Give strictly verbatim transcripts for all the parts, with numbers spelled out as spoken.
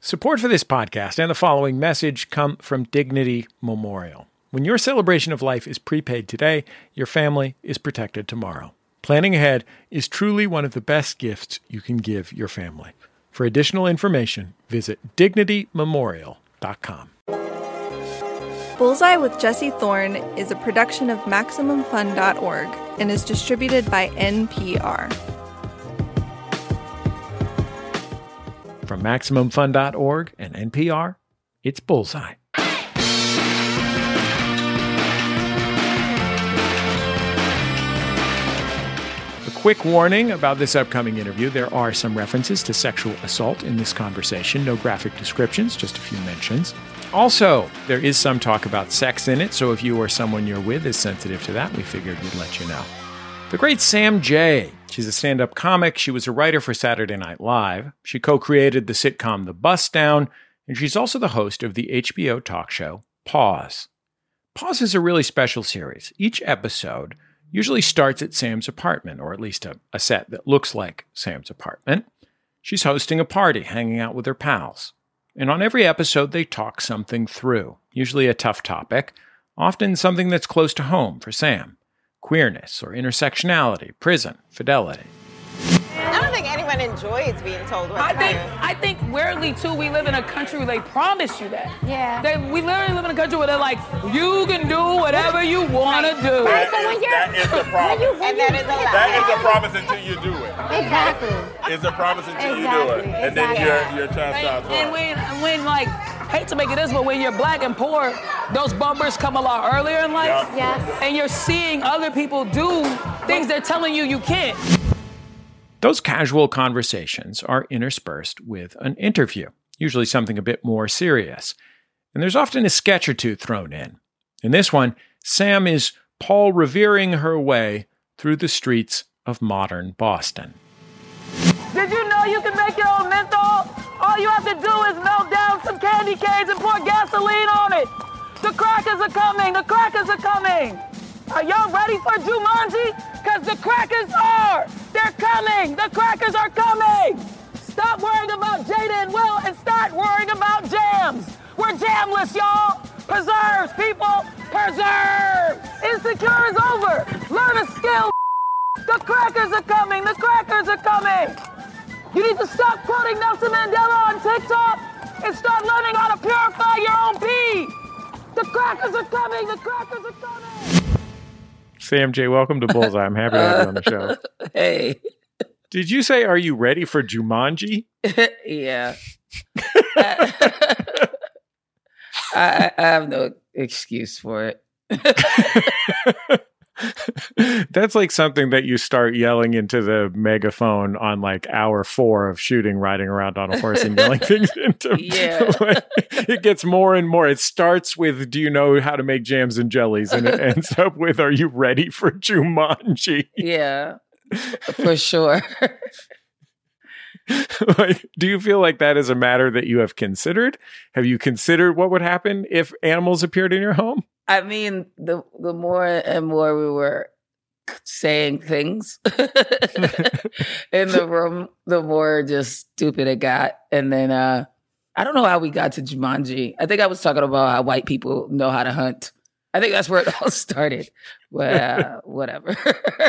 Support for this podcast and the following message come from Dignity Memorial. When your celebration of life is prepaid today, your family is protected tomorrow. Planning ahead is truly one of the best gifts you can give your family. For additional information, visit dignity memorial dot com. Bullseye with Jesse Thorne is a production of maximum fun dot org and is distributed by N P R. From maximum fun dot org and N P R, it's Bullseye. A quick warning about this upcoming interview. There are some references to sexual assault in this conversation. No graphic descriptions, just a few mentions. Also, there is some talk about sex in it, so if you or someone you're with is sensitive to that, we figured we'd let you know. The great Sam Jay. She's a stand-up comic. She was a writer for Saturday Night Live. She co-created the sitcom The Bust Down, and she's also the host of the H B O talk show Pause. Pause is a really special series. Each episode usually starts at Sam's apartment, or at least a, a set that looks like Sam's apartment. She's hosting a party, hanging out with her pals. And on every episode, they talk something through, usually a tough topic, often something that's close to home for Sam. Queerness or intersectionality, prison, fidelity. I don't think anyone enjoys being told what I to think do. I think weirdly too, we live in a country where they promise you that. Yeah. They, we literally live in a country where they're like, you can do whatever you want to do. Right, so when you're, That is the promise. when you, when and that is a lie. That is a promise until you do it. Exactly. It's a promise until Exactly. you do it. And then Exactly. you're, you're chastised. And, and when, when like, hate to make it this, but when you're black and poor, those bumpers come a lot earlier in life. Yeah. Yes. And you're seeing other people do things they're telling you you can't. Those casual conversations are interspersed with an interview, usually something a bit more serious. And there's often a sketch or two thrown in. In this one, Sam is Paul Revering her way through the streets of modern Boston. Did you know you can make your own menthol? All you have to do is melt down some candy canes and pour gasoline on it. The crackers are coming. The crackers are coming. Are y'all ready for Jumanji? Because the crackers are. They're coming. The crackers are coming. Stop worrying about Jada and Will and start worrying about jams. We're jamless, y'all. Preserves, people. Preserve. Insecure is over. Learn a skill. The crackers are coming. The crackers are coming. You need to stop quoting Nelson Mandela on TikTok and start learning how to purify your own pee. The crackers are coming. The crackers are coming. Sam Jay, welcome to Bullseye. I'm happy to have you on the show. Hey. Did you say, are you ready for Jumanji? Yeah. I, I, I have no excuse for it. That's like something that you start yelling into the megaphone on like hour four of shooting, riding around on a horse and yelling things into. Yeah. It gets more and more. It starts with, do you know how to make jams and jellies? And it ends up with, are you ready for Jumanji? Yeah, for sure. Like, do you feel like that is a matter that you have considered? Have you considered what would happen if animals appeared in your home? I mean, the the more and more we were saying things in the room, the more just stupid it got. And then uh, I don't know how we got to Jumanji. I think I was talking about how white people know how to hunt. I think that's where it all started. But uh, whatever.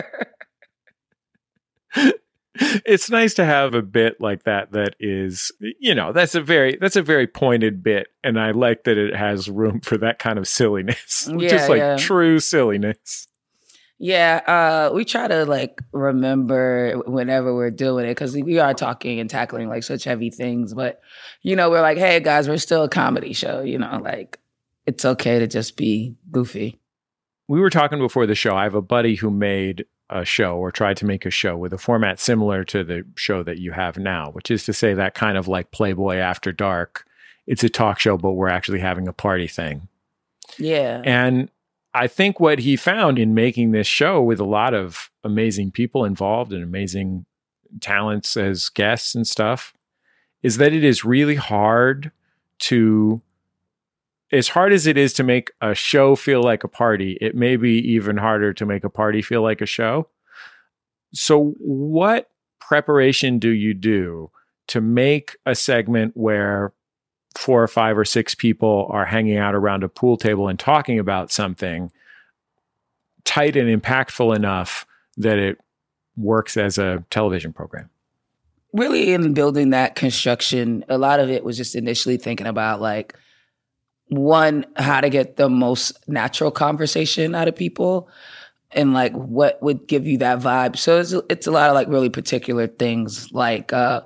It's nice to have a bit like that that is, you know, that's a very that's a very pointed bit, and I like that it has room for that kind of silliness. Yeah, Just like yeah. true silliness. Yeah, uh, we try to like remember whenever we're doing it, because we are talking and tackling like such heavy things. But, you know, we're like, hey guys, we're still a comedy show, you know, like it's okay to just be goofy. We were talking before the show. I have a buddy who made a show or tried to make a show with a format similar to the show that you have now, which is to say that kind of like Playboy After Dark. It's a talk show, but we're actually having a party thing. Yeah. And I think what he found in making this show with a lot of amazing people involved and amazing talents as guests and stuff is that it is really hard to, as hard as it is to make a show feel like a party, it may be even harder to make a party feel like a show. So what preparation do you do to make a segment where four or five or six people are hanging out around a pool table and talking about something tight and impactful enough that it works as a television program? Really, in building that construction, a lot of it was just initially thinking about like, one, how to get the most natural conversation out of people and like what would give you that vibe. So it's, it's a lot of like really particular things. Like uh,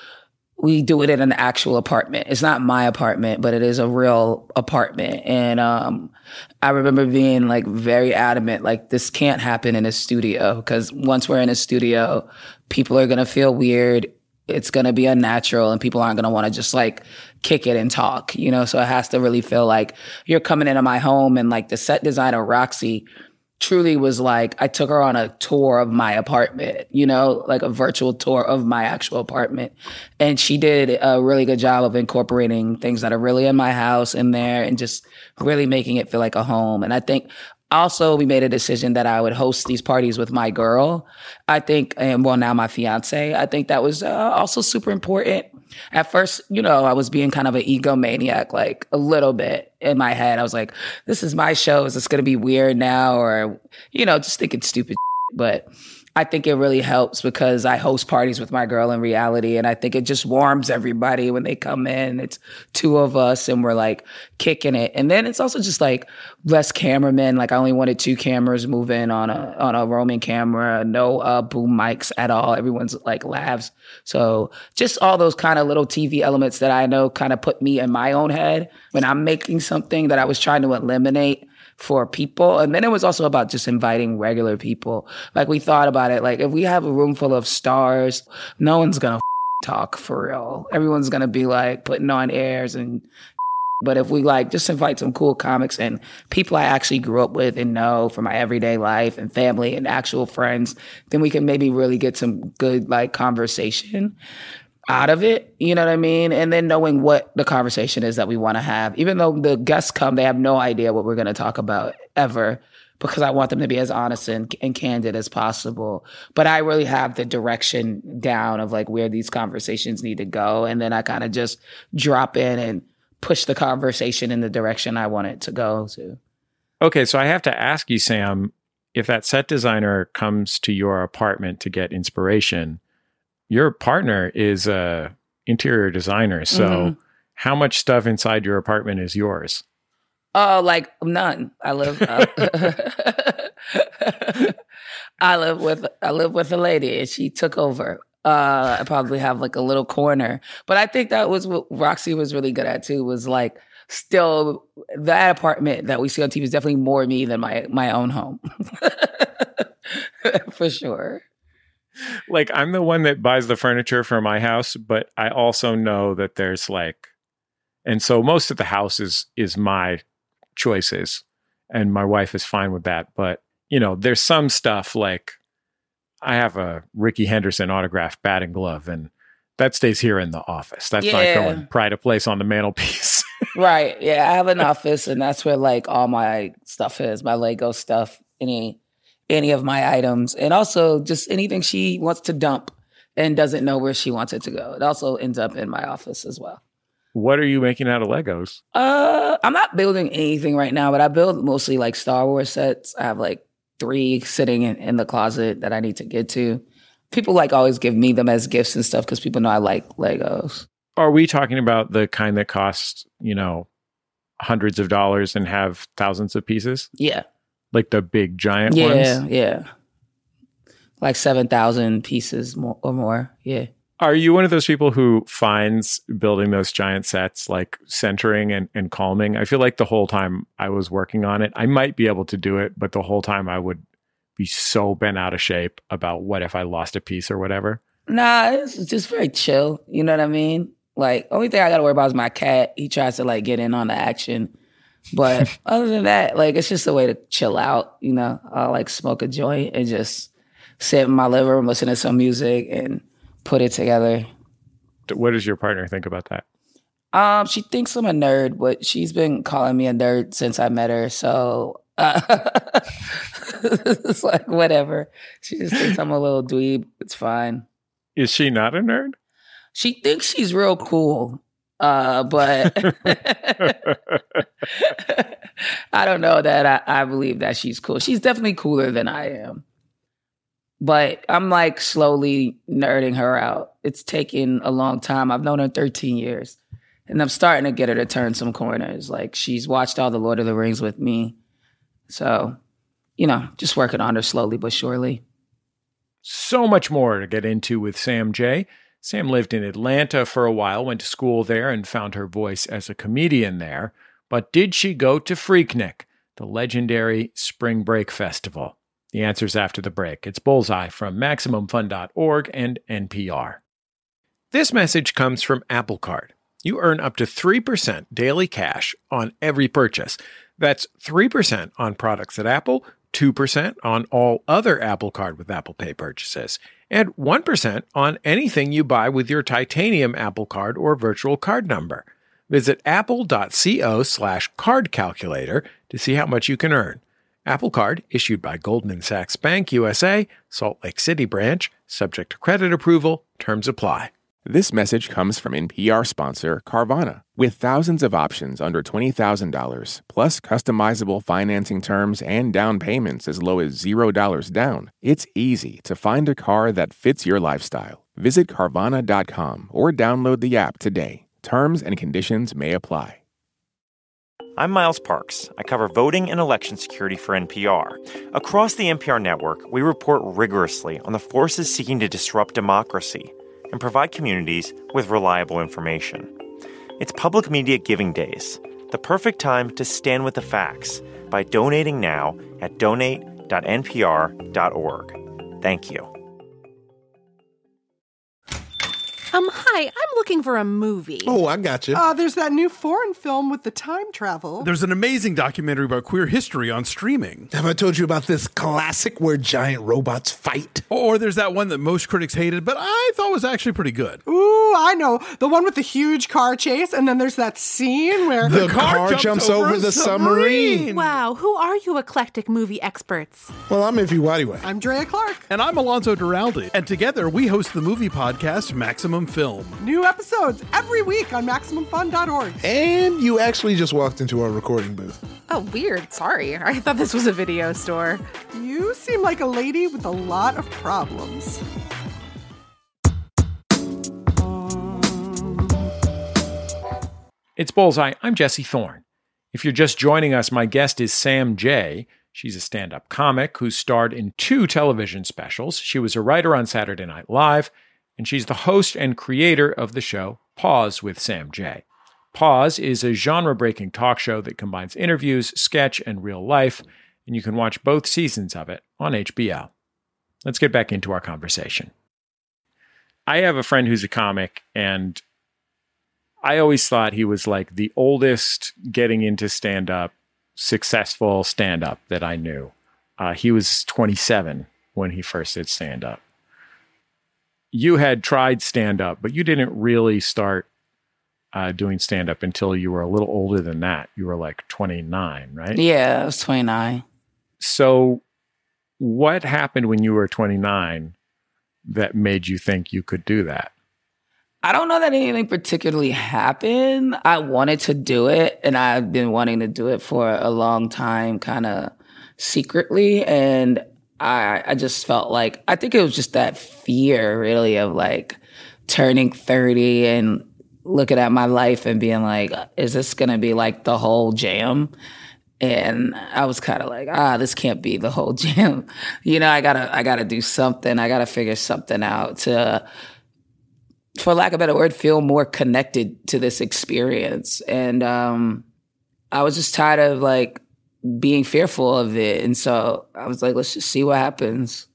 we do it in an actual apartment. It's not my apartment, but it is a real apartment. And um, I remember being like very adamant, like this can't happen in a studio because once we're in a studio, people are going to feel weird. It's going to be unnatural and people aren't going to want to just like kick it and talk, you know? So it has to really feel like you're coming into my home. And like the set designer, Roxy, truly was like, I took her on a tour of my apartment, you know, like a virtual tour of my actual apartment. And she did a really good job of incorporating things that are really in my house in there and just really making it feel like a home. And I think also, we made a decision that I would host these parties with my girl. I think, and well, now my fiance, I think that was uh, also super important. At first, you know, I was being kind of an egomaniac, like a little bit in my head. I was like, this is my show. Is this going to be weird now? Or, you know, just thinking stupid shit. But I think it really helps because I host parties with my girl in reality. And I think it just warms everybody when they come in. It's two of us and we're like kicking it. And then it's also just like less cameramen. Like I only wanted two cameras moving on a, on a roaming camera, no uh, boom mics at all. Everyone's like laughs. So just all those kind of little T V elements that I know kind of put me in my own head when I'm making something that I was trying to eliminate for people. And then it was also about just inviting regular people. Like we thought about it, like if we have a room full of stars, no one's gonna talk for real. Everyone's gonna be like putting on airs and but if we like just invite some cool comics and people I actually grew up with and know from my everyday life and family and actual friends, then we can maybe really get some good like conversation out of it, you know what I mean? And then knowing what the conversation is that we want to have. Even though the guests come, they have no idea what we're going to talk about ever because I want them to be as honest and, and candid as possible. But I really have the direction down of like where these conversations need to go. And then I kind of just drop in and push the conversation in the direction I want it to go to. Okay, so I have to ask you, Sam, if that set designer comes to your apartment to get inspiration, your partner is a interior designer. So mm-hmm. how much stuff inside your apartment is yours? Oh, like none. I live. Uh, I live with. I live with a lady, and she took over. Uh, I probably have like a little corner, but I think that was what Roxy was really good at too. Was like still that apartment that we see on T V is definitely more me than my my own home, for sure. Like I'm the one that buys the furniture for my house, but I also know that there's like, and so most of the house is, is my choices and my wife is fine with that. But you know, there's some stuff like I have a Ricky Henderson autographed batting glove and that stays here in the office. That's yeah. not going pride of place on the mantelpiece. Right. Yeah. I have an office and that's where like all my stuff is, my Lego stuff, any any of my items, and also just anything she wants to dump and doesn't know where she wants it to go. It also ends up in my office as well. What are you making out of Legos? Uh, I'm not building anything right now, but I build mostly like Star Wars sets. I have like three sitting in, in the closet that I need to get to. People like always give me them as gifts and stuff because people know I like Legos. Are we talking about the kind that cost, you know, hundreds of dollars and have thousands of pieces? Yeah. Like the big giant yeah, ones? Yeah, yeah. Like seven thousand pieces more, or more, yeah. Are you one of those people who finds building those giant sets like centering and, and calming? I feel like the whole time I was working on it, I might be able to do it, but the whole time I would be so bent out of shape about what if I lost a piece or whatever. Nah, it's just very chill. You know what I mean? Like, only thing I got to worry about is my cat. He tries to like get in on the action. But other than that, like, it's just a way to chill out, you know? I'll like smoke a joint and just sit in my living room, listen to some music and put it together. What does your partner think about that? Um, she thinks I'm a nerd, but she's been calling me a nerd since I met her. So uh, it's like, whatever. She just thinks I'm a little dweeb. It's fine. Is she not a nerd? She thinks she's real cool. Uh, but I don't know that I, I believe that she's cool. She's definitely cooler than I am. But I'm like slowly nerding her out. It's taken a long time. I've known her thirteen years. And I'm starting to get her to turn some corners. Like she's watched all the Lord of the Rings with me. So, you know, just working on her slowly but surely. So much more to get into with Sam Jay. Sam lived in Atlanta for a while, went to school there, and found her voice as a comedian there. But did she go to Freaknik, the legendary spring break festival? The answer's after the break. It's Bullseye from Maximum Fun dot org and N P R. This message comes from Apple Card. You earn up to three percent daily cash on every purchase. That's three percent on products at Apple, two percent on all other Apple Card with Apple Pay purchases, and one percent on anything you buy with your titanium Apple Card or virtual card number. Visit apple.co slash card calculator to see how much you can earn. Apple Card, issued by Goldman Sachs Bank U S A, Salt Lake City branch, subject to credit approval, terms apply. This message comes from N P R sponsor Carvana. With thousands of options under twenty thousand dollars, plus customizable financing terms and down payments as low as zero dollars down, it's easy to find a car that fits your lifestyle. Visit Carvana dot com or download the app today. Terms and conditions may apply. I'm Miles Parks. I cover voting and election security for N P R. Across the N P R network, we report rigorously on the forces seeking to disrupt democracy and provide communities with reliable information. It's Public Media Giving Days, the perfect time to stand with the facts by donating now at donate dot n p r dot org. Thank you. Um, hi, I'm looking for a movie. Oh, I got you. Uh, there's that new foreign film with the time travel. There's an amazing documentary about queer history on streaming. Have I told you about this classic where giant robots fight? Or there's that one that most critics hated, but I thought was actually pretty good. Ooh, I know. The one with the huge car chase, and then there's that scene where... The, the car, car jumps, jumps over, over the submarine. submarine. Wow, who are you eclectic movie experts? Well, I'm Ify Wadiwe. I'm Drea Clark. And I'm Alonzo Duralde. And together we host the movie podcast Maximum Film. New episodes every week on Maximum Fun dot org. And you actually just walked into our recording booth. Oh, weird. Sorry. I thought this was a video store. You seem like a lady with a lot of problems. It's Bullseye. I'm Jesse Thorne. If you're just joining us, my guest is Sam Jay. She's a stand-up comic who starred in two television specials. She was a writer on Saturday Night Live, and she's the host and creator of the show Pause with Sam Jay. Pause is a genre-breaking talk show that combines interviews, sketch, and real life, and you can watch both seasons of it on H B O. Let's get back into our conversation. I have a friend who's a comic, and I always thought he was like the oldest getting into stand-up, successful stand-up that I knew. Uh, he was twenty-seven when he first did stand-up. You had tried stand-up, but you didn't really start uh, doing stand-up until you were a little older than that. You were like twenty-nine, right? Yeah, I was twenty-nine. So what happened when you were twenty-nine that made you think you could do that? I don't know that anything particularly happened. I wanted to do it, and I've been wanting to do it for a long time, kind of secretly, and I, I just felt like, I think it was just that fear really of like turning thirty and looking at my life and being like, is this going to be like the whole jam? And I was kind of like, ah, this can't be the whole jam. You know, I gotta, I gotta do something. I gotta figure something out to, for lack of a better word, feel more connected to this experience. And um, I was just tired of like being fearful of it. And so I was like, let's just see what happens.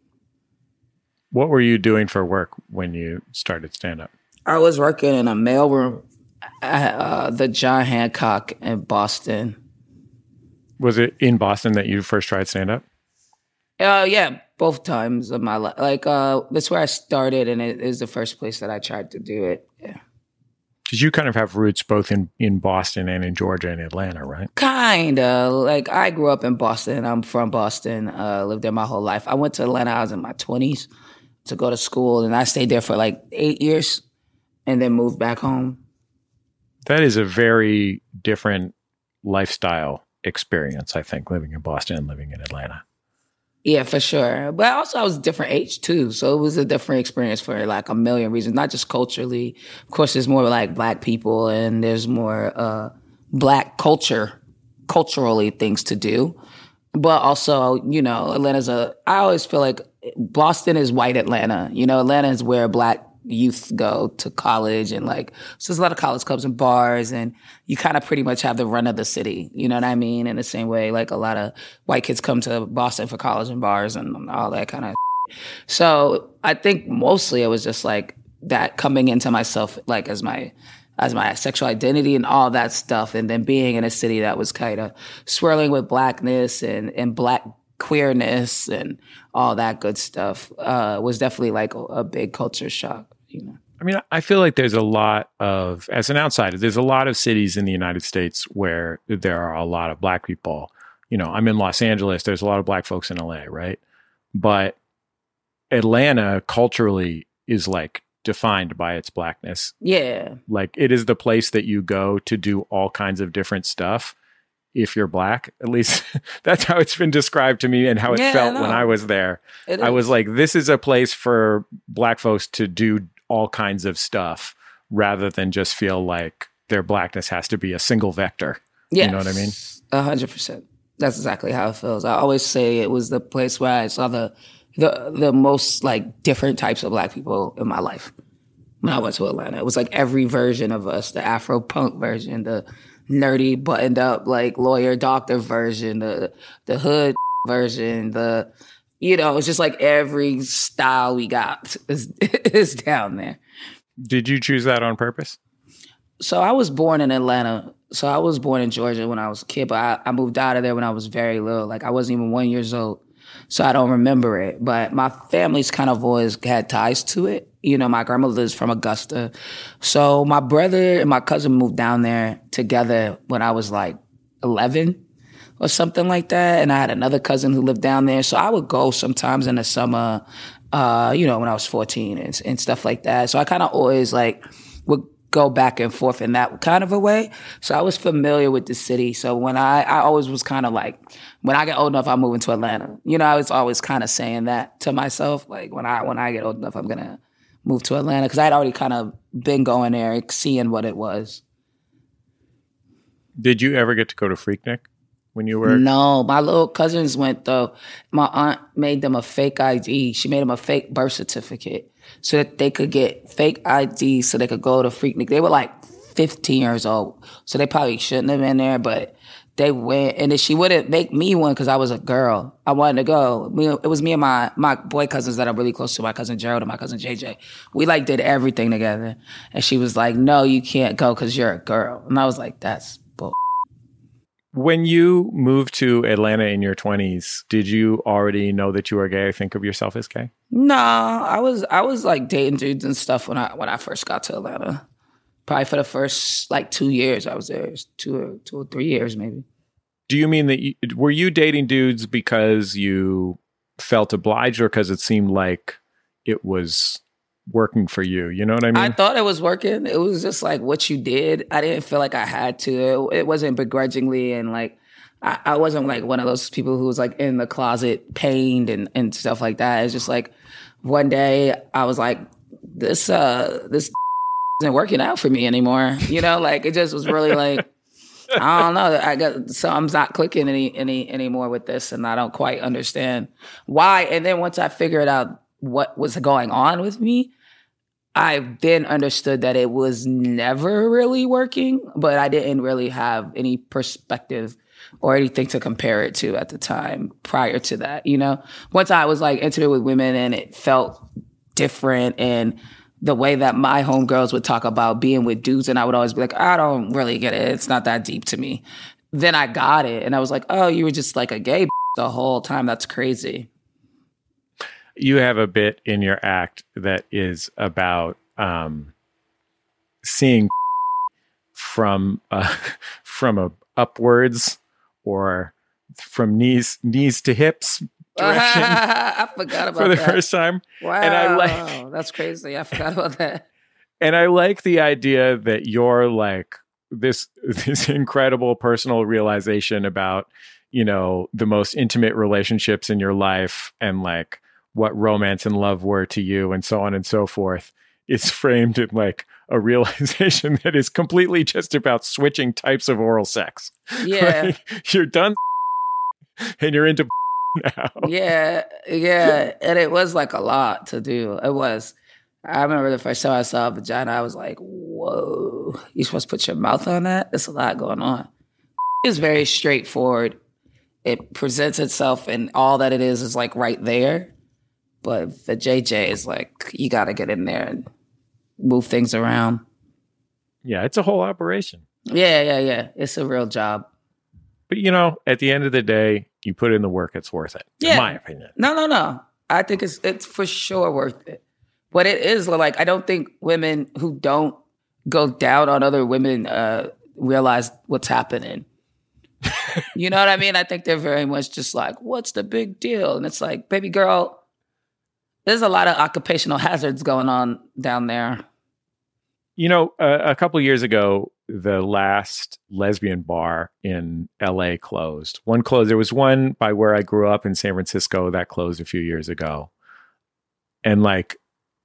What were you doing for work when you started stand-up? I was working in a mailroom at uh, the John Hancock in Boston. Was it in Boston that you first tried stand-up? Uh, yeah, both times of my life. Like, uh, that's where I started, and it is the first place that I tried to do it. Yeah. Because you kind of have roots both in, in Boston and in Georgia and Atlanta, right? Kind of. Like, I grew up in Boston. I'm from Boston. Uh, lived there my whole life. I went to Atlanta. I was in my twenties to go to school, and I stayed there for like eight years and then moved back home. That is a very different lifestyle experience, I think, living in Boston and living in Atlanta. Yeah, for sure. But also I was a different age too. So it was a different experience for like a million reasons, not just culturally. Of course, there's more like Black people and there's more uh, Black culture, culturally things to do. But also, you know, Atlanta's a, I always feel like Boston is white Atlanta. You know, Atlanta is where Black youth go to college and like, so there's a lot of college clubs and bars and you kind of pretty much have the run of the city. You know what I mean? In the same way, like a lot of white kids come to Boston for college and bars and all that kind of shit. So I think mostly it was just like that coming into myself, like as my, as my sexual identity and all that stuff. And then being in a city that was kind of swirling with Blackness and, and Black queerness and all that good stuff uh, was definitely like a, a big culture shock. You know, I mean, I feel like there's a lot of, as an outsider, there's a lot of cities in the United States where there are a lot of Black people. You know, I'm in Los Angeles. There's a lot of Black folks in L A, right? But Atlanta culturally is like defined by its Blackness. Yeah. Like it is the place that you go to do all kinds of different stuff. If you're Black, at least that's how it's been described to me and how it yeah, felt no. when I was there. It I is. was like, this is a place for Black folks to do all kinds of stuff rather than just feel like their Blackness has to be a single vector. Yes. You know what I mean? A hundred percent. That's exactly how it feels. I always say it was the place where I saw the, the, the most like different types of Black people in my life. When I went to Atlanta, it was like every version of us, the Afro punk version, the nerdy buttoned up like lawyer doctor version, the the hood version, the you know, it's just like every style we got is is down there. Did you choose that on purpose? So I was born in Atlanta. So I was born in Georgia when I was a kid, but I, I moved out of there when I was very little. Like I wasn't even one years old. So I don't remember it. But my family's kind of always had ties to it. You know, my grandmother's from Augusta. So my brother and my cousin moved down there together when I was like eleven or something like that. And I had another cousin who lived down there. So I would go sometimes in the summer, uh, you know, when I was fourteen and, and stuff like that. So I kind of always like would go back and forth in that kind of a way. So I was familiar with the city. So when I, I always was kind of like, when I get old enough, I'm moving to Atlanta. You know, I was always kind of saying that to myself. Like when I, when I get old enough, I'm going to move to Atlanta. Cause I'd already kind of been going there, seeing what it was. Did you ever get to go to Freaknik when you were? No, my little cousins went though. My aunt made them a fake I D. She made them a fake birth certificate so that they could get fake I D so they could go to Freaknik. They were like fifteen years old, so they probably shouldn't have been there, but they went. And then she wouldn't make me one because I was a girl. I wanted to go. It was me and my my boy cousins that are really close to, my cousin Gerald and my cousin J J. We like did everything together. And she was like, no, you can't go because you're a girl. And I was like, that's bull. When you moved to Atlanta in your twenties, did you already know that you were gay or think of yourself as gay? No, I was I was like dating dudes and stuff when I when I first got to Atlanta. Probably for the first like two years I was there, two or two or three years maybe. Do you mean that you, were you dating dudes because you felt obliged or because it seemed like it was working for you? You know what I mean? I thought it was working. It was just like what you did. I didn't feel like I had to. It, it wasn't begrudgingly and like I, I wasn't like one of those people who was like in the closet pained and, and stuff like that. It's just like one day I was like, this uh this isn't working out for me anymore. You know, like it just was really like, I don't know. I got something's not clicking any any anymore with this, and I don't quite understand why. And then once I figured out what was going on with me, I then understood that it was never really working, but I didn't really have any perspective or anything to compare it to at the time prior to that. You know, once I was like intimate with women and it felt different, and the way that my homegirls would talk about being with dudes, and I would always be like, I don't really get it. It's not that deep to me. Then I got it, and I was like, oh, you were just like a gay the whole time. That's crazy. You have a bit in your act that is about um, seeing from uh, from a upwards or from knees knees to hips direction. I forgot about for the that. first time. Wow, and I like that's crazy. I forgot about that. And I like the idea that you're like this this incredible personal realization about, you know, the most intimate relationships in your life and like what romance and love were to you and so on and so forth is framed in like a realization that is completely just about switching types of oral sex. Yeah. Like, you're done and you're into now. Yeah, yeah. And it was like a lot to do. It was. I remember the first time I saw a vagina, I was like, whoa, you supposed to put your mouth on that? There's a lot going on. It's very straightforward. It presents itself and all that it is is like right there. But the J J is like, you got to get in there and move things around. Yeah, it's a whole operation. Yeah, yeah, yeah. It's a real job. But, you know, at the end of the day, you put in the work, it's worth it, yeah. in my opinion. No, no, no. I think it's it's for sure worth it. But it is like, I don't think women who don't go down on other women uh, realize what's happening. You know what I mean? I think they're very much just like, what's the big deal? And it's like, baby girl, there's a lot of occupational hazards going on down there. You know, uh, a couple years ago, the last lesbian bar in L A closed. One closed. There was one by where I grew up in San Francisco that closed a few years ago. And like,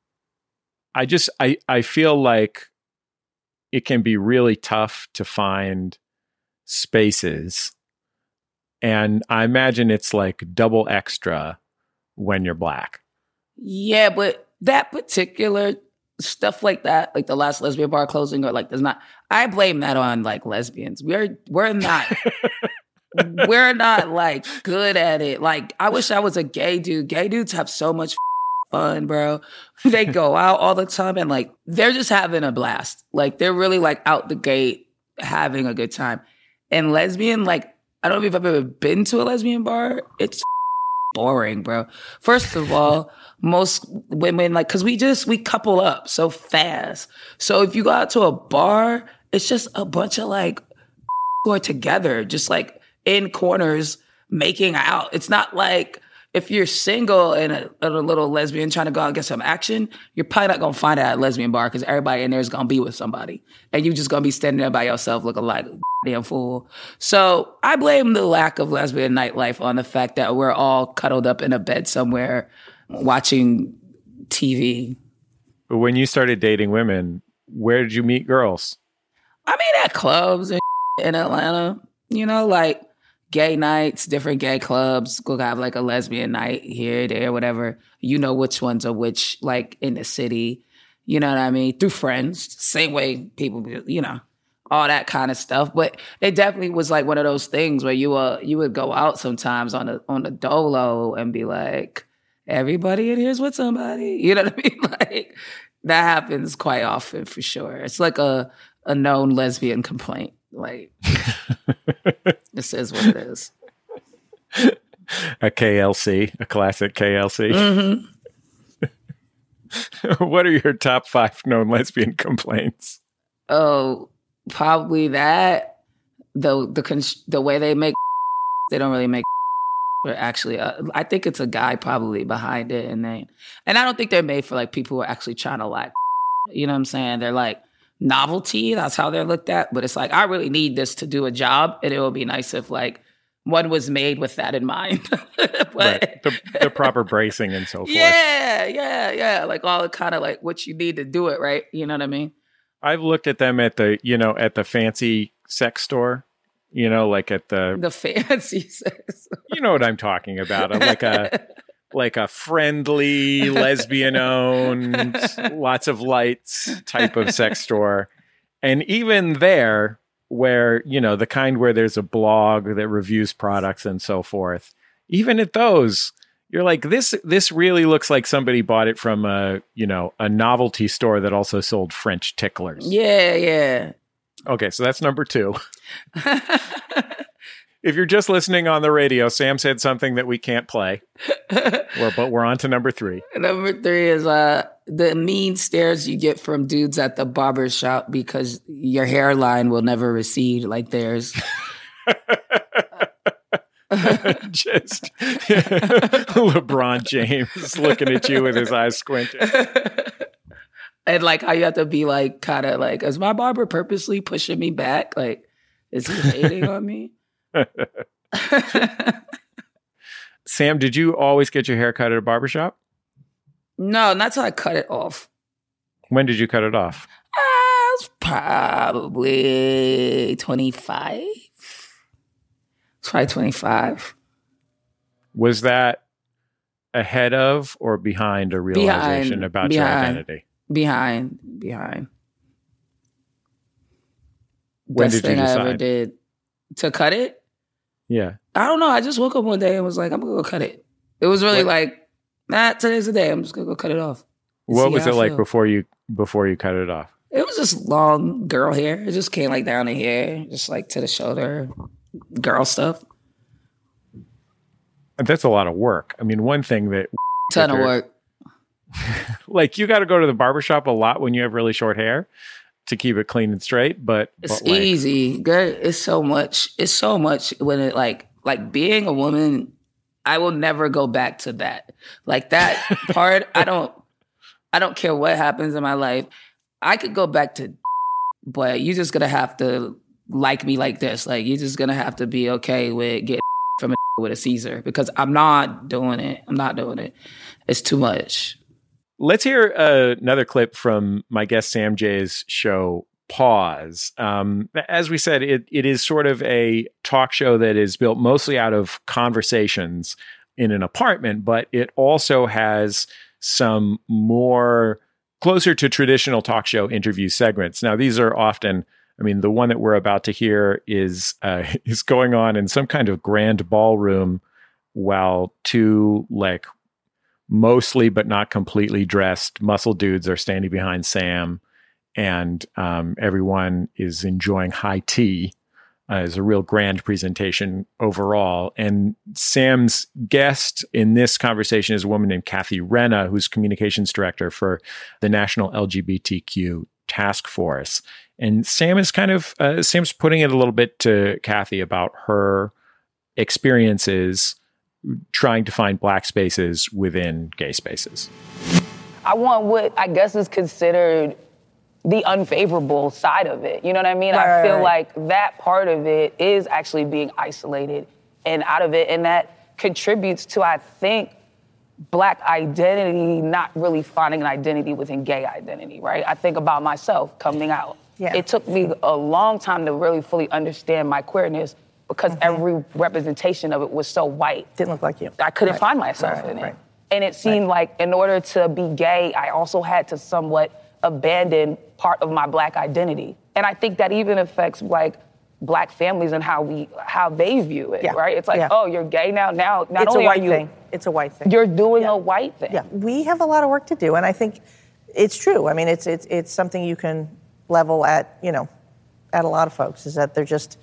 I just, I, I feel like it can be really tough to find spaces. And I imagine it's like double extra when you're Black. Yeah, but that particular stuff like that, like the last lesbian bar closing, or like there's not, I blame that on like lesbians. We're, we're not, we're not like good at it. Like, I wish I was a gay dude. Gay dudes have so much fun, bro. They go out all the time and like they're just having a blast. Like they're really like out the gate having a good time. And lesbian, like, I don't know if I've ever been to a lesbian bar. It's boring, bro. First of all, most women, like, because we just, we couple up so fast. So if you go out to a bar, it's just a bunch of like who are together, just like in corners making out. It's not like, if you're single and a, a little lesbian trying to go out and get some action, you're probably not going to find it at a lesbian bar because everybody in there is going to be with somebody. And you're just going to be standing there by yourself looking like a damn fool. So I blame the lack of lesbian nightlife on the fact that we're all cuddled up in a bed somewhere watching T V. But when you started dating women, where did you meet girls? I mean, at clubs in, in Atlanta, you know, like, gay nights, different gay clubs. We'll have like a lesbian night here, there, whatever. You know which ones are which, like in the city. You know what I mean? Through friends. Same way people, you know, all that kind of stuff. But it definitely was like one of those things where you uh you would go out sometimes on a on a dolo and be like, everybody in here's with somebody. You know what I mean? Like that happens quite often for sure. It's like a a known lesbian complaint. Like this is what it is. A K L C, a classic K L C. Mm-hmm. What are your top five known lesbian complaints? Oh, probably that. The the cons- the way they make, they don't really make. Or actually, uh, I think it's a guy probably behind it, and they and I don't think they're made for like people who are actually trying to like. You know what I'm saying? They're like novelty. That's how they're looked at. But it's like, I really need this to do a job. And it would be nice if like one was made with that in mind. But, right. The, the proper bracing and so forth. Yeah, yeah, yeah. Like all the kind of like what you need to do it, right? You know what I mean? I've looked at them at the, you know, at the fancy sex store, you know, like at the... The fancy sex store. You know what I'm talking about. Like a... like a friendly, lesbian-owned, lots of lights type of sex store. And even there, where, you know, the kind where there's a blog that reviews products and so forth, even at those, you're like, this this really looks like somebody bought it from a, you know, a novelty store that also sold French ticklers. Yeah, yeah. Okay, so that's number two. If you're just listening on the radio, Sam said something that we can't play. Well, but we're on to number three. Number three is uh, the mean stares you get from dudes at the barber shop because your hairline will never recede like theirs. Just LeBron James looking at you with his eyes squinting. And like how you have to be like kind of like, is my barber purposely pushing me back? Like, is he hating on me? Sam, did you always get your hair cut at a barbershop? No, not till I cut it off. When did you cut it off? I was probably twenty-five. It's probably twenty-five. Was that ahead of or behind a realization behind, about behind, your identity? Behind, behind. When Best did you thing decide? I ever did to cut it? Yeah. I don't know. I just woke up one day and was like, I'm gonna go cut it. It was really What? like, nah, today's the day. I'm just gonna go cut it off. What See was how it I like feel. before you before you cut it off? It was just long girl hair. It just came like down the hair, just like to the shoulder, girl stuff. That's a lot of work. I mean, one thing that Ton that of you're- work. like you got to go to the barbershop a lot when you have really short hair to keep it clean and straight. But It's but like, easy. Girl, it's so much. It's so much when it like like being a woman, I will never go back to that. Like that part, I don't I don't care what happens in my life. I could go back to, but you're just gonna have to like me like this. Like you're just gonna have to be okay with getting from a with a Caesar because I'm not doing it. I'm not doing it. It's too much. Let's hear uh, another clip from my guest Sam Jay's show, Pause. Um, as we said, it it is sort of a talk show that is built mostly out of conversations in an apartment, but it also has some more closer to traditional talk show interview segments. Now, these are often, I mean, the one that we're about to hear is uh, is going on in some kind of grand ballroom while two like mostly but not completely dressed muscle dudes are standing behind Sam, and um, everyone is enjoying high tea. Uh, it's a real grand presentation overall. And Sam's guest in this conversation is a woman named Kathy Renna, who's communications director for the National L G B T Q Task Force. And Sam is kind of, uh, Sam's putting it a little bit to Kathy about her experiences trying to find Black spaces within gay spaces. I want what I guess is considered the unfavorable side of it. You know what I mean? Right, I feel right. like that part of it is actually being isolated and out of it. And that contributes to, I think, Black identity not really finding an identity within gay identity, right? I think about myself coming out. Yeah. It took me a long time to really fully understand my queerness because every representation of it was so white. Didn't look like you. I couldn't Right. find myself Right, in it. right. And it seemed like in order to be gay, I also had to somewhat abandon part of my Black identity. And I think that even affects like Black families and how we how they view it, Yeah. right? It's like, Yeah. oh, you're gay now. Now, not It's a only white are you, thing. It's a white thing. you're doing a white thing. Yeah, we have a lot of work to do, and I think it's true. I mean, it's it's it's something you can level at, you know, at a lot of folks is that they're just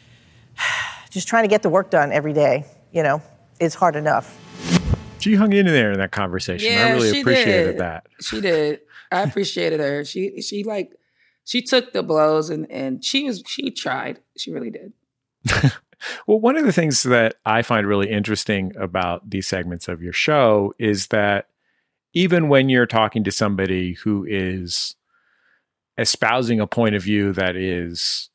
just trying to get the work done every day. You know, it's hard enough. She hung in there in that conversation. I really she appreciated did. that. She did. I appreciated her. She she like she took the blows and and she was she tried. She really did. Well, one of the things that I find really interesting about these segments of your show is that even when you're talking to somebody who is espousing a point of view that is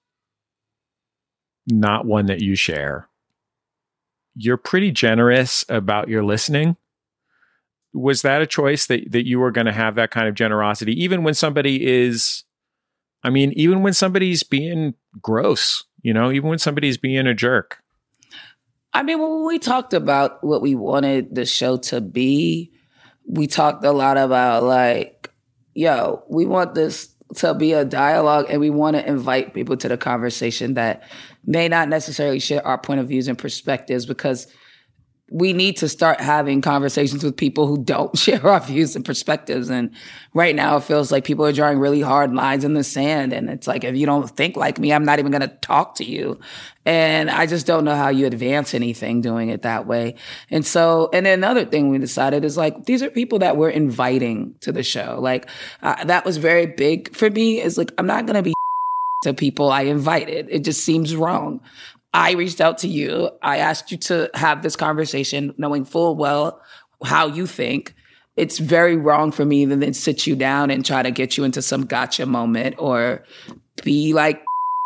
not one that you share, you're pretty generous about your listening. Was that a choice that, that you were going to have that kind of generosity, even when somebody is, I mean, even when somebody's being gross, you know, even when somebody's being a jerk? I mean, when we talked about what we wanted the show to be, we talked a lot about like, yo, we want this to be a dialogue and we want to invite people to the conversation that may not necessarily share our point of views and perspectives, because we need to start having conversations with people who don't share our views and perspectives. And right now it feels like people are drawing really hard lines in the sand. And it's like, if you don't think like me, I'm not even going to talk to you. And I just don't know how you advance anything doing it that way. And so, and then another thing we decided is like, these are people that we're inviting to the show. Like uh, that was very big for me, is like, I'm not going to be to people I invited. It just seems wrong. I reached out to you. I asked you to have this conversation knowing full well how you think. it's very wrong for me to then sit you down and try to get you into some gotcha moment or be like,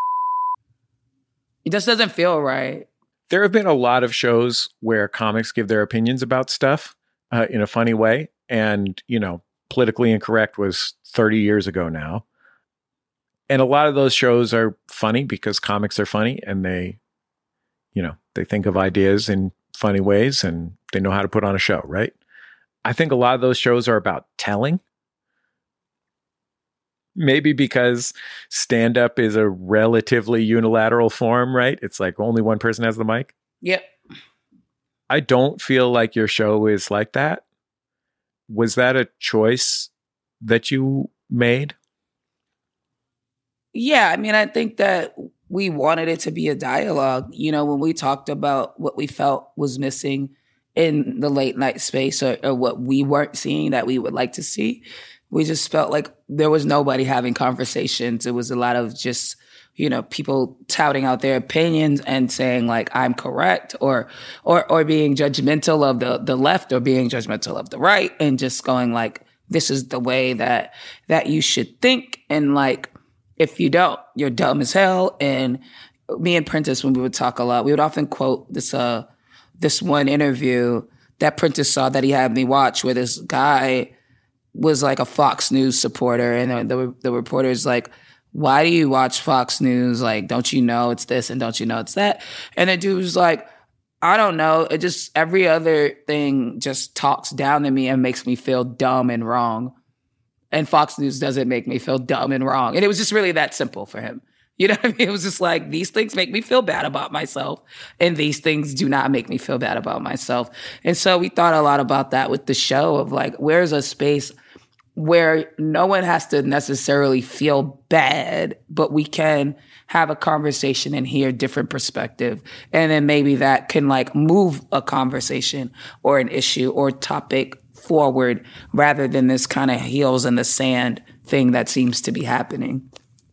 it just doesn't feel right. There have been a lot of shows where comics give their opinions about stuff uh, in a funny way. And, you know, Politically Incorrect was thirty years ago now. And a lot of those shows are funny because comics are funny and they, you know, they think of ideas in funny ways and they know how to put on a show, right? I think a lot of those shows are about telling. Maybe because stand-up is a relatively unilateral form, right? It's like only one person has the mic. Yep. I don't feel like your show is like that. Was that a choice that you made? Yeah, I mean, I think that we wanted it to be a dialogue. You know, when we talked about what we felt was missing in the late night space or, or what we weren't seeing that we would like to see, we just felt like there was nobody having conversations. It was a lot of just, you know, people touting out their opinions and saying like, I'm correct, or or or being judgmental of the, the left or being judgmental of the right, and just going like, this is the way that that you should think. And like, if you don't, you're dumb as hell. And me and Prentice, when we would talk a lot, we would often quote this uh this one interview that Prentice saw that he had me watch, where this guy was like a Fox News supporter, and the, the, the reporter's like, why do you watch Fox News? Like, don't you know it's this and don't you know it's that? And the dude was like, I don't know. It just, every other thing just talks down to me and makes me feel dumb and wrong. And Fox News doesn't make me feel dumb and wrong. And it was just really that simple for him. You know what I mean? It was just like, these things make me feel bad about myself, and these things do not make me feel bad about myself. And so we thought a lot about that with the show of like, where's a space where no one has to necessarily feel bad, but we can have a conversation and hear different perspective. And then maybe that can like move a conversation or an issue or topic forward rather than this kind of heels in the sand thing that seems to be happening.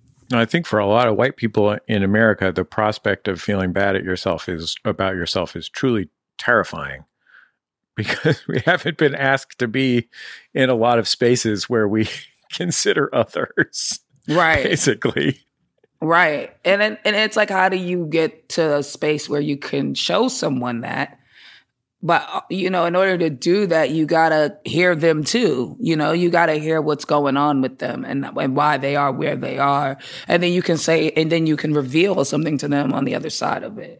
I think for a lot of white people in America, the prospect of feeling bad at yourself is about yourself is truly terrifying, because we haven't been asked to be in a lot of spaces where we consider others. Right. Basically. Right. And and it's like, how do you get to a space where you can show someone that? But, you know, in order to do that, you got to hear them too. You know, you got to hear what's going on with them and, and why they are where they are. And then you can say, and then you can reveal something to them on the other side of it.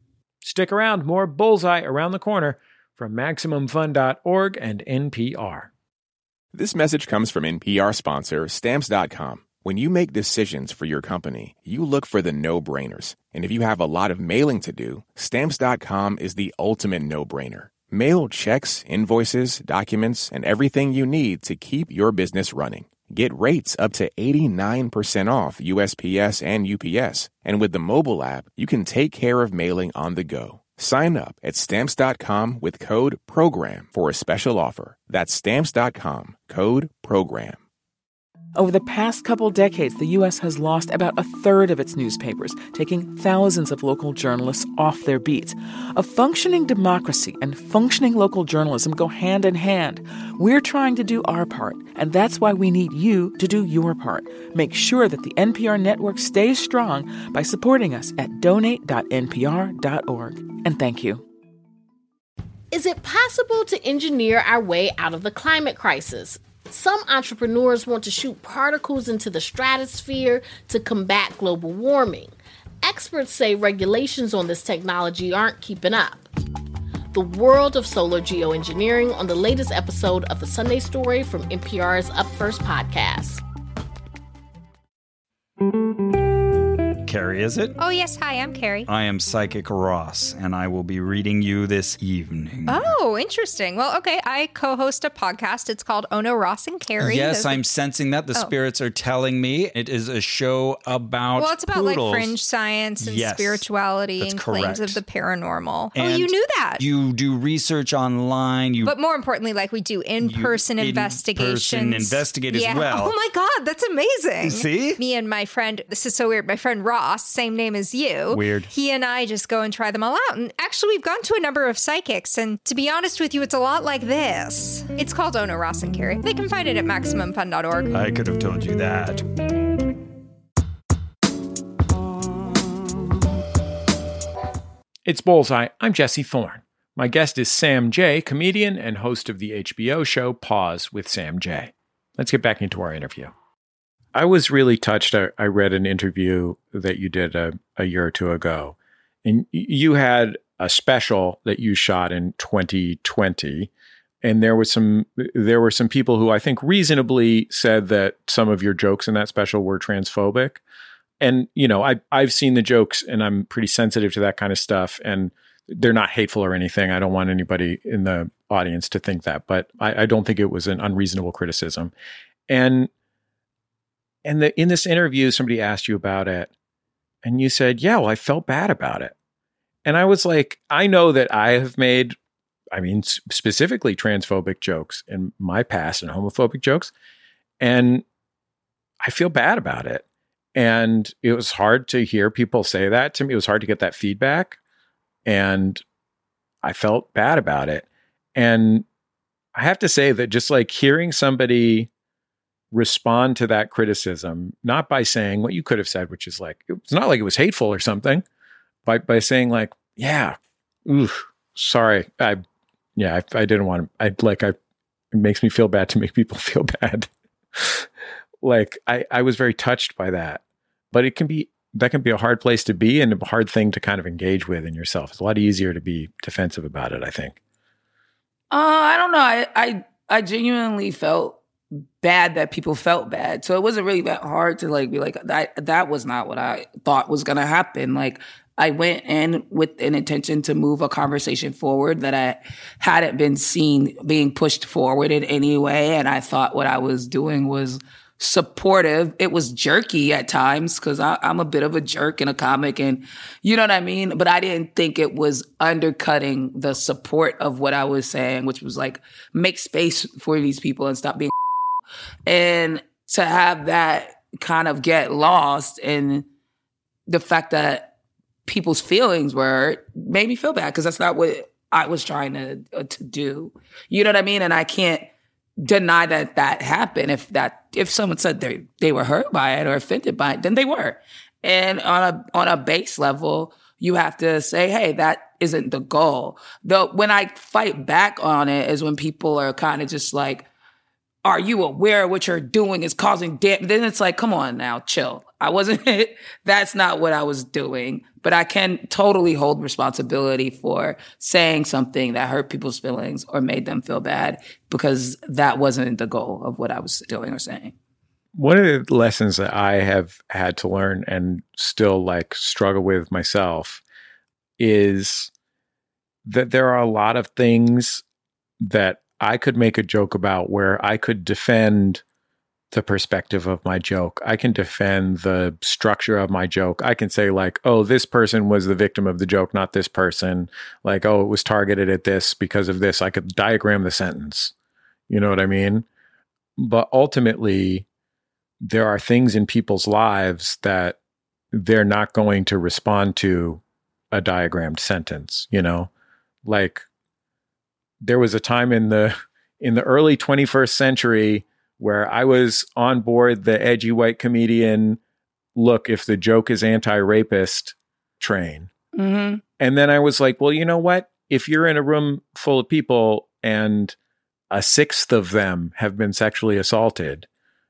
Stick around. More Bullseye around the corner from Maximum Fun dot org and N P R. This message comes from N P R sponsor Stamps dot com. When you make decisions for your company, you look for the no-brainers. And if you have a lot of mailing to do, Stamps dot com is the ultimate no-brainer. Mail checks, invoices, documents, and everything you need to keep your business running. Get rates up to eighty-nine percent off U S P S and U P S. And with the mobile app, you can take care of mailing on the go. Sign up at Stamps dot com with code PROGRAM for a special offer. That's Stamps dot com, code PROGRAM. Over the past couple decades, the U S has lost about a third of its newspapers, taking thousands of local journalists off their beats. A functioning democracy and functioning local journalism go hand in hand. We're trying to do our part, and that's why we need you to do your part. Make sure that the N P R network stays strong by supporting us at donate dot N P R dot org. And thank you. Is it possible to engineer our way out of the climate crisis? Some entrepreneurs want to shoot particles into the stratosphere to combat global warming. Experts say regulations on this technology aren't keeping up. The world of solar geoengineering on the latest episode of The Sunday Story from N P R's Up First podcast. Carrie, is it? Oh, yes. Hi, I'm Carrie. I am Psychic Ross, and I will be reading you this evening. Oh, interesting. Well, okay. I co-host a podcast. It's called Ono, Ross, and Carrie. Yes, I'm sensing that. The oh. spirits are telling me. It is a show about Well, it's about poodles. like fringe science and yes, spirituality and correct. claims of the paranormal. And oh, you knew that. You do research online. You, but more importantly, like we do in-person you, investigations. In-person investigate yeah. as well. Oh, my God. That's amazing. See? Me and my friend, this is so weird, my friend Ross, Ross, same name as you. Weird. He and I just go and try them all out. And actually, we've gone to a number of psychics. And to be honest with you, it's a lot like this. It's called Ono, Ross, and Carrie. They can find it at Maximum Fun dot org. I could have told you that. It's Bullseye. I'm Jesse Thorne. My guest is Sam Jay, comedian and host of the H B O show Pause with Sam Jay. Let's get back into our interview. I was really touched. I, I read an interview that you did a, a year or two ago, and you had a special that you shot in twenty twenty. And there was some, there were some people who I think reasonably said that some of your jokes in that special were transphobic. And, you know, I, I've seen the jokes and I'm pretty sensitive to that kind of stuff. And they're not hateful or anything. I don't want anybody in the audience to think that, but I, I don't think it was an unreasonable criticism. And, and the, in this interview, somebody asked you about it and you said, yeah, well, I felt bad about it. And I was like, I know that I have made, I mean, specifically transphobic jokes in my past and homophobic jokes. And I feel bad about it. And it was hard to hear people say that to me. It was hard to get that feedback. And I felt bad about it. And I have to say that just like hearing somebody respond to that criticism, not by saying what you could have said, which is like, it's not like it was hateful or something, by, by saying like, yeah, oof, sorry. I, yeah, I, I didn't want to, I like, I, it makes me feel bad to make people feel bad. Like I, I was very touched by that, but it can be, that can be a hard place to be and a hard thing to kind of engage with in yourself. It's a lot easier to be defensive about it, I think. Uh, I don't know. I, I, I genuinely felt bad that people felt bad. So it wasn't really that hard to like be like, that, that was not what I thought was going to happen. Like I went in with an intention to move a conversation forward that I hadn't been seen being pushed forward in any way. And I thought what I was doing was supportive. It was jerky at times because I'm a bit of a jerk in a comic and you know what I mean? But I didn't think it was undercutting the support of what I was saying, which was like, make space for these people and stop being and to have that kind of get lost in the fact that people's feelings were hurt made me feel bad because that's not what I was trying to, uh, to do. You know what I mean? And I can't deny that that happened. If that, if someone said they they were hurt by it or offended by it, then they were. And on a on a base level, you have to say, hey, that isn't the goal. Though when I fight back on it is when people are kind of just like, are you aware what you're doing is causing damage? Then it's like, come on now, chill. I wasn't, that's not what I was doing. But I can totally hold responsibility for saying something that hurt people's feelings or made them feel bad because that wasn't the goal of what I was doing or saying. One of the lessons that I have had to learn and still like struggle with myself is that there are a lot of things that I could make a joke about where I could defend the perspective of my joke. I can defend the structure of my joke. I can say like, oh, this person was the victim of the joke, not this person. Like, oh, it was targeted at this because of this. I could diagram the sentence. You know what I mean? But ultimately, there are things in people's lives that they're not going to respond to a diagrammed sentence, you know? Like, there was a time in the in the early twenty-first century where I was on board the edgy white comedian, look, if the joke is anti-rapist train. Mm-hmm. And then I was like, well, you know what? If you're in a room full of people and a sixth of them have been sexually assaulted,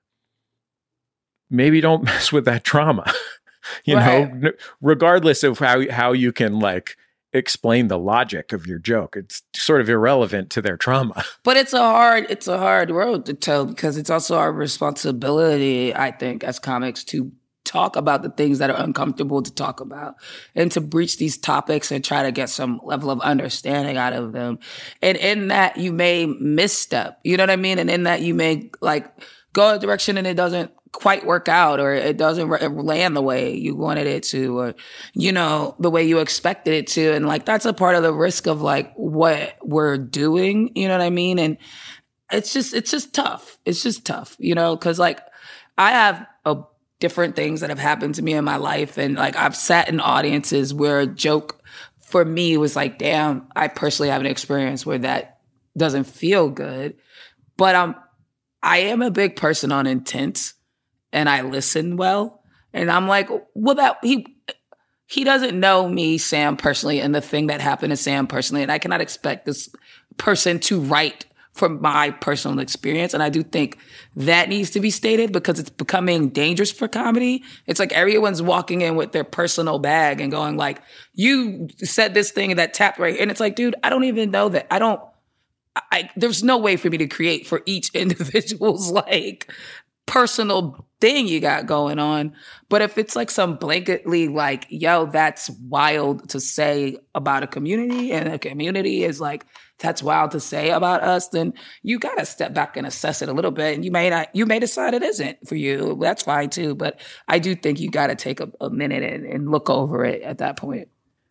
maybe don't mess with that trauma, you right. know, regardless of how, how you can like explain the logic of your joke. It's sort of irrelevant to their trauma. But it's a hard, it's a hard road to tell because it's also our responsibility, I think, as comics to talk about the things that are uncomfortable to talk about and to breach these topics and try to get some level of understanding out of them. And in that you may misstep, you know what I mean? And in that you may like go a direction and it doesn't quite work out or it doesn't land the way you wanted it to or, you know, the way you expected it to. And like, that's a part of the risk of like what we're doing, you know what I mean? And it's just, it's just tough. It's just tough, you know, cause like I have a different things that have happened to me in my life. And like I've sat in audiences where a joke for me was like, damn, I personally have an experience where that doesn't feel good. But um, I am a big person on intent and I listen well. And I'm like, well, that he he doesn't know me, Sam, personally, and the thing that happened to Sam personally. And I cannot expect this person to write from my personal experience. And I do think that needs to be stated because it's becoming dangerous for comedy. It's like everyone's walking in with their personal bag and going like, you said this thing that tapped right. And it's like, dude, I don't even know that. I don't, I, there's no way for me to create for each individual's like personal thing you got going on. But if it's like some blanketly like, yo, that's wild to say about a community and a community is like, that's wild to say about us, then you got to step back and assess it a little bit. And you may not, you may decide it isn't for you. That's fine too. But I do think you got to take a, a minute and, and look over it at that point.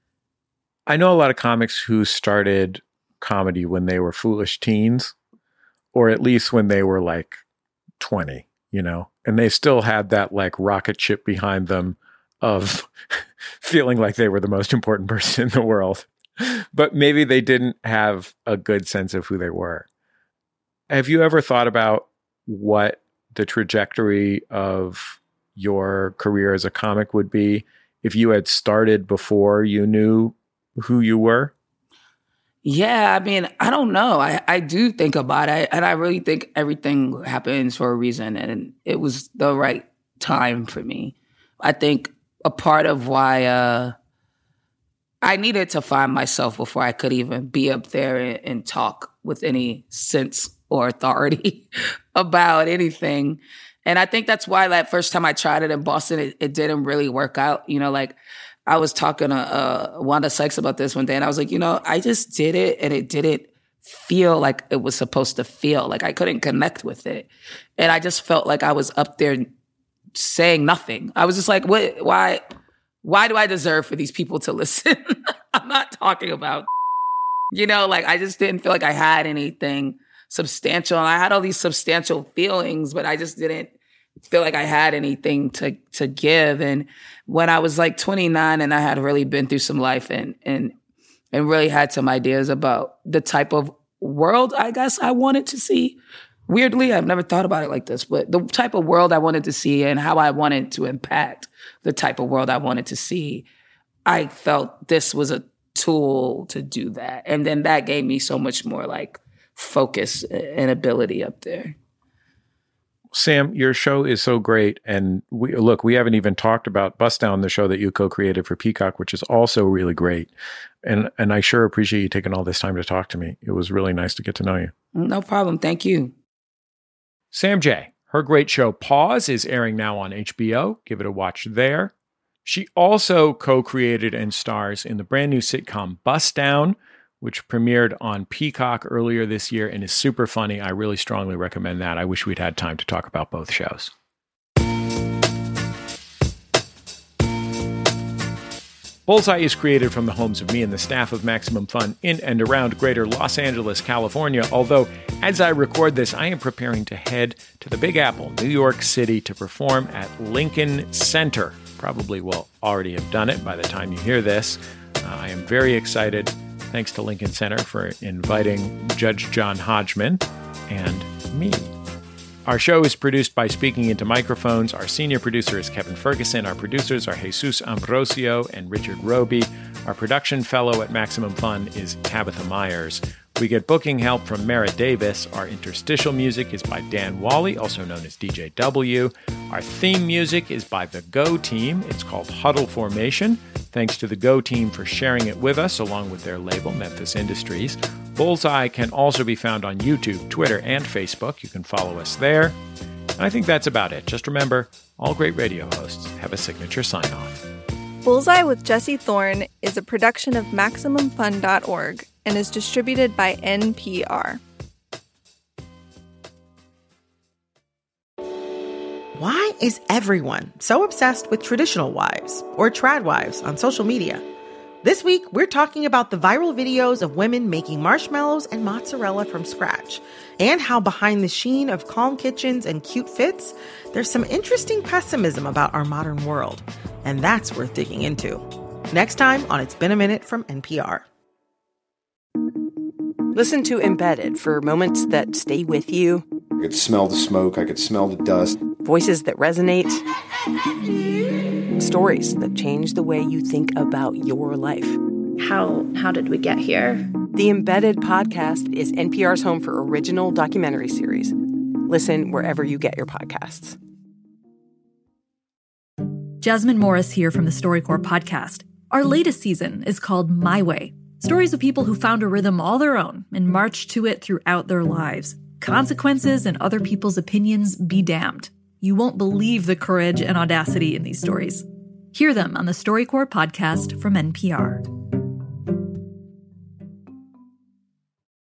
I know a lot of comics who started comedy when they were foolish teens, or at least when they were like twenty, you know, and they still had that like rocket ship behind them of feeling like they were the most important person in the world. But maybe they didn't have a good sense of who they were. Have you ever thought about what the trajectory of your career as a comic would be if you had started before you knew who you were? Yeah, I mean, I don't know. I, I do think about it, and I really think everything happens for a reason, and it was the right time for me. I think a part of why uh, I needed to find myself before I could even be up there and, and talk with any sense or authority about anything. And I think that's why that first time I tried it in Boston, it, it didn't really work out. You know, like I was talking to uh, Wanda Sykes about this one day, and I was like, you know, I just did it, and it didn't feel like it was supposed to feel. Like I couldn't connect with it. And I just felt like I was up there saying nothing. I was just like, what, why... Why do I deserve for these people to listen? I'm not talking about, you know, like I just didn't feel like I had anything substantial. And I had all these substantial feelings, but I just didn't feel like I had anything to to give. And when I was like twenty-nine and I had really been through some life and and and really had some ideas about the type of world I guess I wanted to see. Weirdly, I've never thought about it like this, but the type of world I wanted to see and how I wanted to impact the type of world I wanted to see, I felt this was a tool to do that. And then that gave me so much more like focus and ability up there. Sam, your show is so great. And we look, we haven't even talked about Bust Down, the show that you co-created for Peacock, which is also really great. And and I sure appreciate you taking all this time to talk to me. It was really nice to get to know you. No problem. Thank you. Sam Jay, her great show Pause is airing now on H B O. Give it a watch there. She also co-created and stars in the brand new sitcom Bust Down, which premiered on Peacock earlier this year and is super funny. I really strongly recommend that. I wish we'd had time to talk about both shows. Bullseye is created from the homes of me and the staff of Maximum Fun in and around greater Los Angeles, California, although as I record this, I am preparing to head to the Big Apple, New York City, to perform at Lincoln Center. Probably will already have done it by the time you hear this. Uh, I am very excited. Thanks to Lincoln Center for inviting Judge John Hodgman and me. Our show is produced by Speaking Into Microphones. Our senior producer is Kevin Ferguson. Our producers are Jesus Ambrosio and Richard Roby. Our production fellow at Maximum Fun is Tabitha Myers. We get booking help from Merritt Davis. Our interstitial music is by Dan Wally, also known as D J W. Our theme music is by the Go Team. It's called Huddle Formation. Thanks to the Go Team for sharing it with us, along with their label, Memphis Industries. Bullseye can also be found on YouTube, Twitter, and Facebook. You can follow us there. And I think that's about it. Just remember, all great radio hosts have a signature sign-off. Bullseye with Jesse Thorne is a production of Maximum Fun dot org and is distributed by N P R. Why is everyone so obsessed with traditional wives or trad wives on social media? This week, we're talking about the viral videos of women making marshmallows and mozzarella from scratch, and how behind the sheen of calm kitchens and cute fits, there's some interesting pessimism about our modern world. And that's worth digging into. Next time on It's Been a Minute from N P R. Listen to Embedded for moments that stay with you. I could smell the smoke, I could smell the dust. Voices that resonate. Stories that change the way you think about your life. How how did we get here? The Embedded podcast is N P R's home for original documentary series. Listen wherever you get your podcasts. Jasmine Morris here from the StoryCorps podcast. Our latest season is called My Way. Stories of people who found a rhythm all their own and marched to it throughout their lives. Consequences and other people's opinions be damned. You won't believe the courage and audacity in these stories. Hear them on the StoryCorps podcast from N P R.